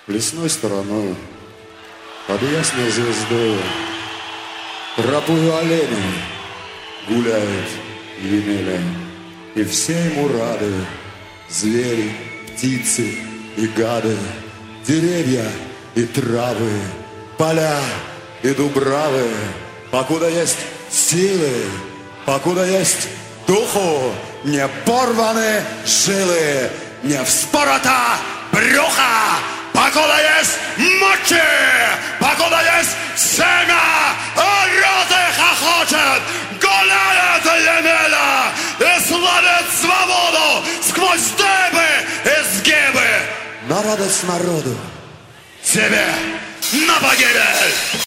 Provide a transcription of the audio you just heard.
Лесной стороною, под ясной звездою, тропою оленей гуляет Емеля, и все ему рады, звери, птицы и гады, деревья и травы, поля и дубравы, покуда есть силы, покуда есть духу, не порваны жилы, не вспорота брюха, покуда есть мочи, покуда есть семя, роды хохочет, гуляет Емеля и славит свободу сквозь дыбы и сгибы. На радость народу, тебе на погибель!